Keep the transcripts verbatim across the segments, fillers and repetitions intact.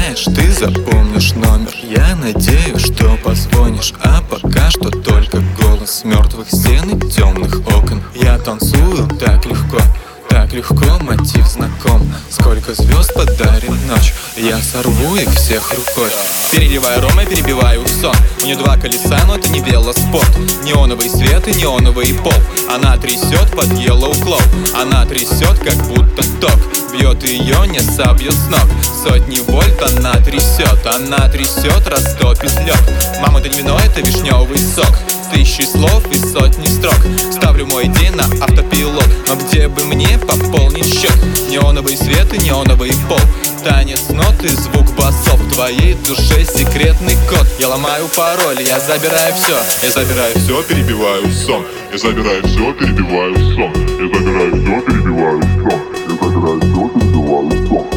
Знаешь, ты запомнишь номер. Я надеюсь, что позвонишь. А пока что только голос мертвых стен и темных окон. Я танцую так легко, так легко, мотив знаком. Сколько звезд подарит ночь, я сорву их всех рукой. Переливаю ром, я перебиваю сон. У нее два колеса, но это не велоспорт. Неоновый свет и неоновый пол. Она трясет под Yellow Claw. Она трясет, как будто ток. Бьет ее, не собьет с ног. Сотни вольт она трясет. Она трясет, растопит лед. Мама, это не вино, это вишневый сок. Тысячи слов и сотни строк. Ставлю мой день на автопилот. Но где бы мне пополнить счет? Неоновый свет и неоновый пол. Танец нот и звук басов. В твоей душе секретный код. Я ломаю пароль, я забираю все. Я забираю все, перебиваю сон. Я забираю все, перебиваю сон. Я забираю все, перебиваю сон. Я забираю все, перебиваю сон.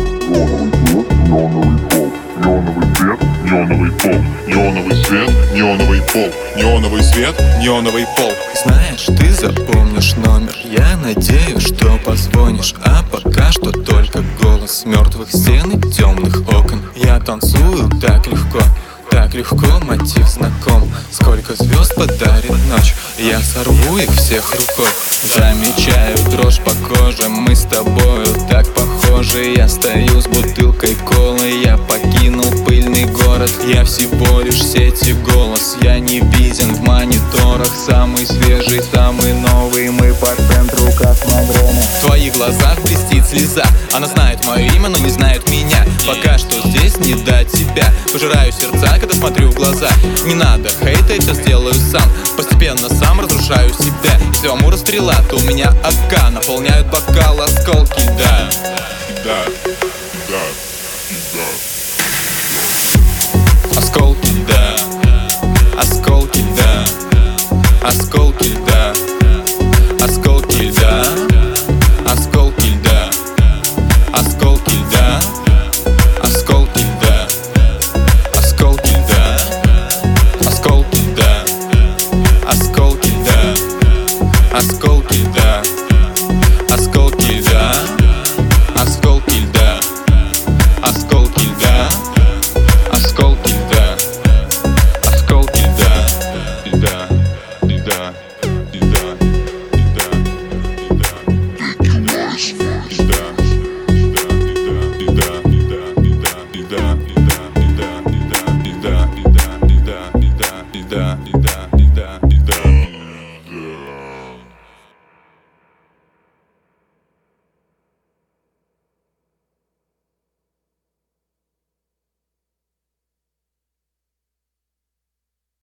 Неоновый свет, неоновый пол. Неоновый свет, неоновый пол. Неоновый свет, неоновый пол. Знаешь, ты запомнишь номер. Я надеюсь, что позвонишь. А пока что только голос мертвых стен и темных окон. Я танцую так легко, так легко, мотив знаком. Сколько звезд подарит ночь, я сорву их всех рукой. Замечаю дрожь по коже, мы с тобою так похожи. Я стою с бутылкой колы, я покинул пыльный город. Я всего лишь сеть и голос, я не виден в мониторах. Самый свежий, самый новый, мы по центру космодрома. В твоих глазах блестит слеза. Она знает мое имя, но не знает меня. Пока что здесь не до тебя. Пожираю сердца, когда смотрю в глаза. Не надо хейта, я все сделаю сам. Постепенно сам разрушаю себя. Если у Амура стрела, то у меня АК. Наполняют бокал осколки, да. Да, да, да.